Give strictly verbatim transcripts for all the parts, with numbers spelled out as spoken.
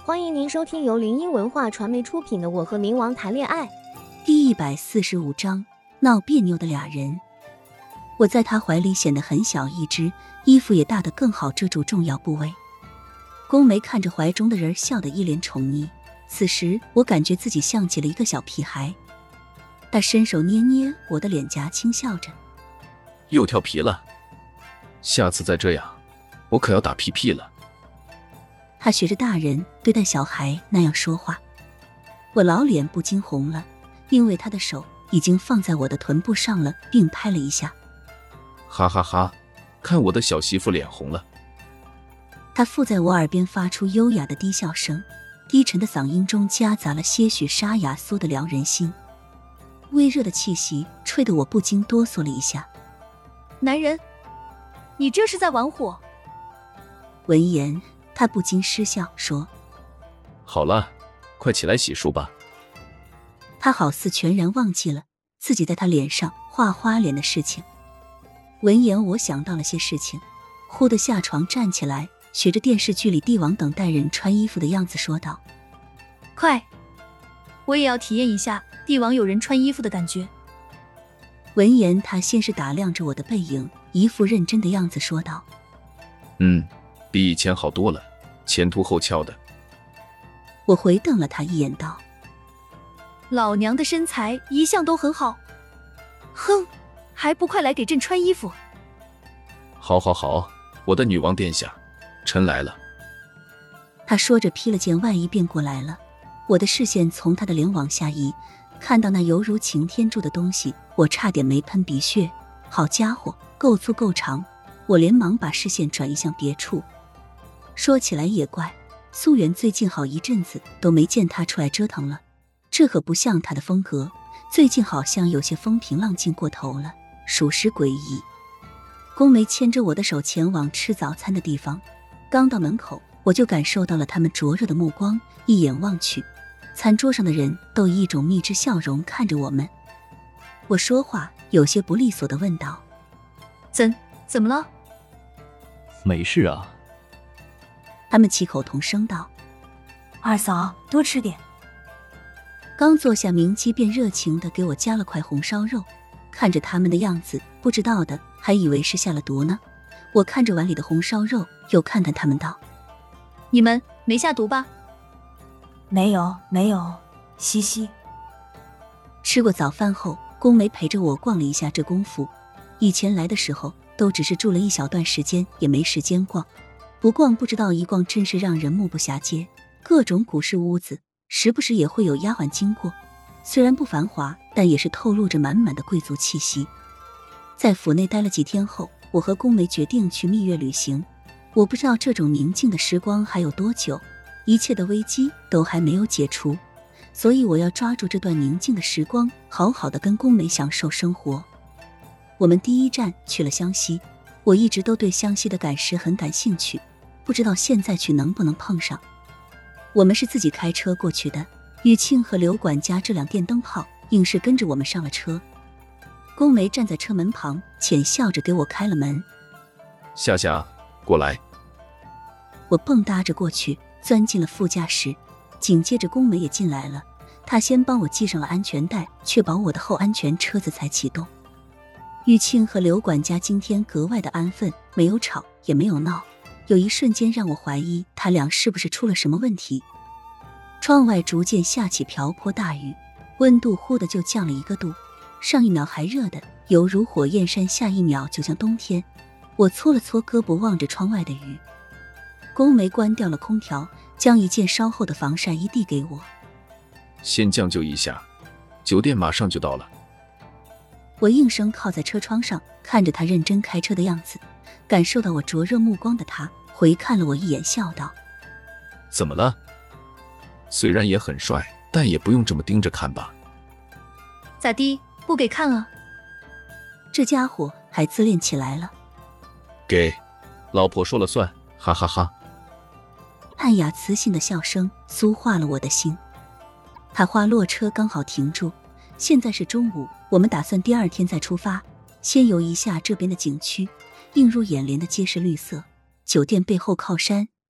欢迎您收听由林音文化传媒出品的《我和冥王谈恋爱》 第一百四十五章闹别扭的俩人。我在他怀里显得很小一只，衣服也大得更好遮住重要部位。宫梅看着怀中的人笑得一脸宠溺，此时我感觉自己像极了一个小屁孩。他伸手捏捏我的脸颊，轻笑着： 又调皮了，下次再这样我可要打屁屁了。 他学着大人对待小孩那样说话。我老脸不禁红了，因为他的手已经放在我的臀部上了，并拍了一下。 哈哈哈，看我的小媳妇脸红了。 他附在我耳边发出优雅的低笑声，低沉的嗓音中夹杂了些许沙哑酥的撩人心。微热的气息吹得我不禁哆嗦了一下。 男人，你这是在玩火？ 闻言他不禁失笑说： 好了，快起来洗漱吧。 他好似全然忘记了自己在他脸上画花脸的事情。闻言我想到了些事情，忽地下床站起来，学着电视剧里帝王等待人穿衣服的样子说道： 快，我也要体验一下帝王有人穿衣服的感觉。 闻言他先是打量着我的背影，一副认真的样子说道： 嗯，比以前好多了，前凸后翘的。 我回瞪了他一眼道： 老娘的身材一向都很好，哼，还不快来给朕穿衣服。 好好好，我的女王殿下，臣来了。 他说着披了件外衣便过来了。我的视线从他的脸往下移，看到那犹如擎天柱的东西，我差点没喷鼻血。好家伙，够粗够长。我连忙把视线转移向别处。说起来也怪，素媛最近好一阵子都没见他出来折腾了，这可不像他的风格，最近好像有些风平浪静过头了，属实诡异。宫梅牵着我的手前往吃早餐的地方，刚到门口我就感受到了他们灼热的目光，一眼望去，餐桌上的人都以一种蜜汁笑容看着我们。我说话有些不利索地问道： 怎怎么了？ 没事啊。 他们齐口同声道： 二嫂，多吃点。 刚坐下，明基便热情地给我夹了块红烧肉，看着他们的样子，不知道的还以为是下了毒呢。我看着碗里的红烧肉，又看看他们道： 你们没下毒吧？ 没有没有，嘻嘻。 吃过早饭后，宫梅陪着我逛了一下这功夫。以前来的时候都只是住了一小段时间，也没时间逛，不逛不知道，一逛真是让人目不暇接。各种古式屋子，时不时也会有丫鬟经过，虽然不繁华，但也是透露着满满的贵族气息。在府内待了几天后，我和宫梅决定去蜜月旅行。我不知道这种宁静的时光还有多久，一切的危机都还没有解除，所以我要抓住这段宁静的时光，好好的跟宫梅享受生活。我们第一站去了湘西，我一直都对湘西的赶尸很感兴趣，不知道现在去能不能碰上。我们是自己开车过去的，玉庆和刘管家这辆电灯泡硬是跟着我们上了车。宫梅站在车门旁，浅笑着给我开了门。 夏夏，过来。 我蹦跶着过去，钻进了副驾驶，紧接着宫梅也进来了。她先帮我系上了安全带，确保我的后安全，车子才启动。玉庆和刘管家今天格外的安分，没有吵也没有闹，有一瞬间让我怀疑他俩是不是出了什么问题。窗外逐渐下起瓢泼大雨，温度忽的就降了一个度，上一秒还热的犹如火焰山，下一秒就像冬天。我搓了搓胳膊，望着窗外的雨。宫梅关掉了空调，将一件稍厚的防晒衣递给我。 先将就一下，酒店马上就到了。 我应声靠在车窗上，看着他认真开车的样子，感受到我灼热目光的他回看了我一眼，笑道： 怎么了？虽然也很帅，但也不用这么盯着看吧。 咋地，不给看啊？ 这家伙还自恋起来了。 给，老婆说了算，哈哈哈。 暗哑磁性的笑声酥化了我的心。海花落车刚好停住，现在是中午，我们打算第二天再出发，先游一下这边的景区。映入眼帘的皆是绿色，酒店背后靠山，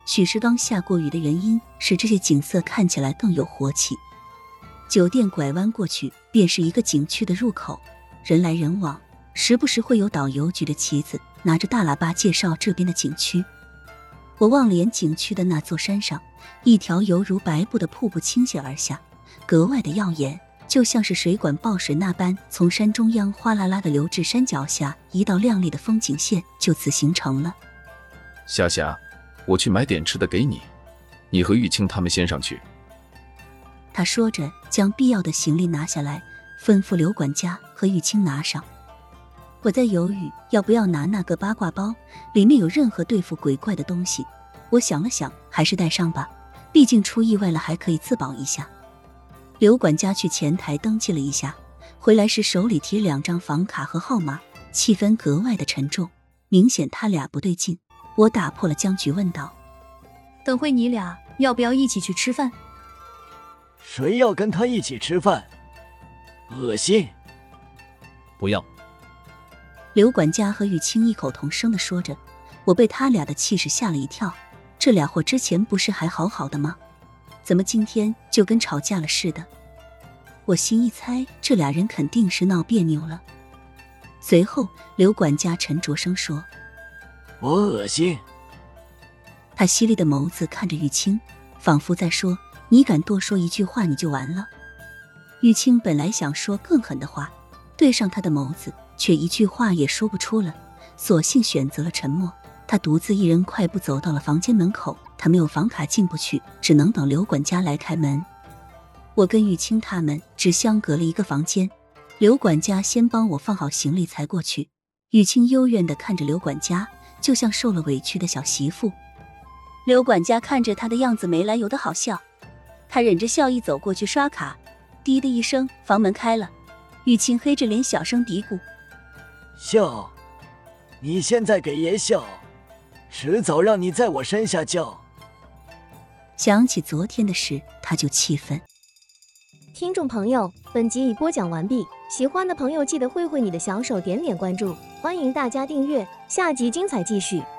许是刚下过雨的原因，使这些景色看起来更有活气。酒店拐弯过去，便是一个景区的入口，人来人往，时不时会有导游举着旗子，拿着大喇叭介绍这边的景区。我望了眼景区的那座山上，一条犹如白布的瀑布倾泻而下，格外的耀眼，就像是水管爆水那般，从山中央哗啦啦的流至山脚下，一道亮丽的风景线就此形成了。 霞霞，我去买点吃的给你，你和玉清他们先上去。 他说着，将必要的行李拿下来，吩咐刘管家和玉清拿上。我在犹豫要不要拿那个八卦包，里面有任何对付鬼怪的东西。我想了想，还是带上吧，毕竟出意外了还可以自保一下。刘管家去前台登记了一下，回来时手里提两张房卡和号码，气氛格外的沉重，明显他俩不对劲。我打破了僵局，问道： 等会你俩要不要一起去吃饭？ 谁要跟他一起吃饭？恶心！ 不要。 刘管家和玉清异口同声地说着，我被他俩的气势吓了一跳。这俩货之前不是还好好的吗？怎么今天就跟吵架了似的？我心一猜，这俩人肯定是闹别扭了。随后，刘管家沉着声说： 我恶心。 他犀利的眸子看着玉清，仿佛在说：你敢多说一句话你就完了。玉清本来想说更狠的话，对上他的眸子，却一句话也说不出了，索性选择了沉默。他独自一人快步走到了房间门口，他没有房卡进不去，只能等刘管家来开门。我跟玉清他们只相隔了一个房间，刘管家先帮我放好行李才过去。玉清幽怨地看着刘管家，就像受了委屈的小媳妇。刘管家看着他的样子没来由的好笑，他忍着笑意走过去刷卡，滴的一声，房门开了。玉清黑着脸小声嘀咕： 笑，你现在给爷笑，迟早让你在我身下叫。 想起昨天的事，他就气愤。 听众朋友，本集已播讲完毕，喜欢的朋友记得挥挥你的小手，点点关注，欢迎大家订阅，下集精彩继续。